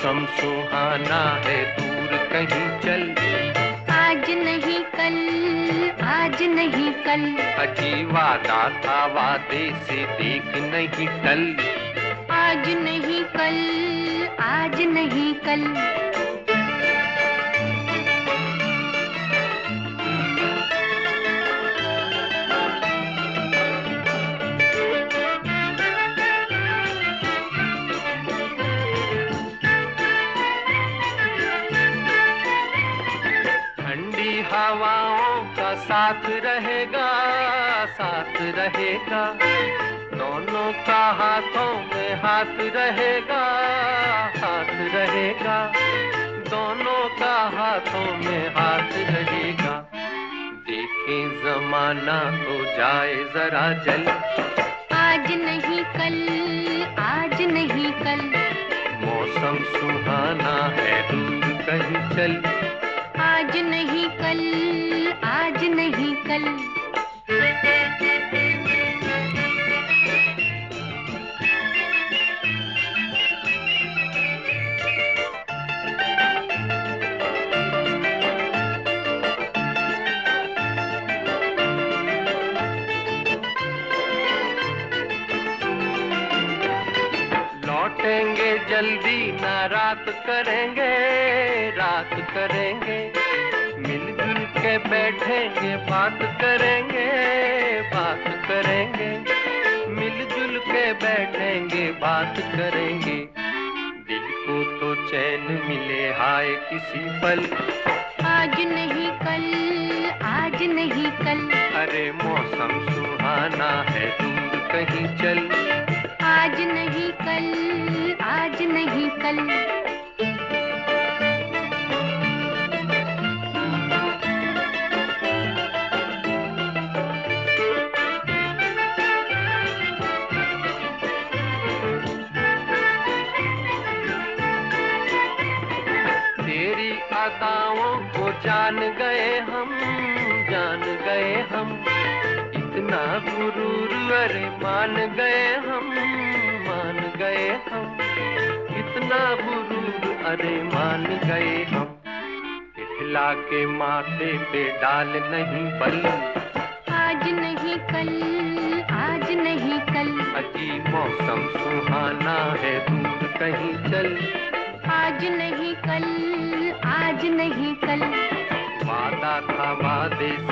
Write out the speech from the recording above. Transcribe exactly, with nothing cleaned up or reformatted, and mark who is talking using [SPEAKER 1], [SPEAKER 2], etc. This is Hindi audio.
[SPEAKER 1] मौसम सुहाना है, दूर कहीं चल।
[SPEAKER 2] आज नहीं कल, आज नहीं कल।
[SPEAKER 1] अजी वादा था वादे से देख नहीं टल।
[SPEAKER 2] आज नहीं कल, आज नहीं कल।
[SPEAKER 1] ठंडी हवाओं का साथ रहेगा, साथ रहेगा। दोनों का हाथों में हाथ रहेगा, हाथ रहेगा। दोनों का हाथों में हाथ रहेगा। देखें जमाना तो जाए जरा जल।
[SPEAKER 2] आज नहीं कल, आज नहीं कल।
[SPEAKER 1] मौसम सुहाना है, दूर कहीं चल।
[SPEAKER 2] आज नहीं कल, आज नहीं कल।
[SPEAKER 1] लौटेंगे जल्दी ना रात करेंगे, रात करेंगे। मिलजुल के बैठेंगे बात करेंगे, बात करेंगे। मिलजुल के बैठेंगे बात करेंगे। दिल को तो चैन मिले हाय किसी पल।
[SPEAKER 2] आज नहीं कल, आज नहीं कल।
[SPEAKER 1] अरे मौसम सुहाना है, दूर कहीं चल।
[SPEAKER 2] आज नहीं कल, आज नहीं कल।
[SPEAKER 1] तेरी अदाओं को जान गए हम, जान गए हम। इतना गुरूर अरे मान गए हम, मान गए हम। इतना गुरूर अरे मान गए हम। इठला के माथे पे डाल नहीं बल।
[SPEAKER 2] आज नहीं कल, आज नहीं कल।
[SPEAKER 1] अजी मौसम सुहाना है, दूर कहीं चल।
[SPEAKER 2] आज नहीं कल, आज नहीं कल।
[SPEAKER 1] वादा था वादे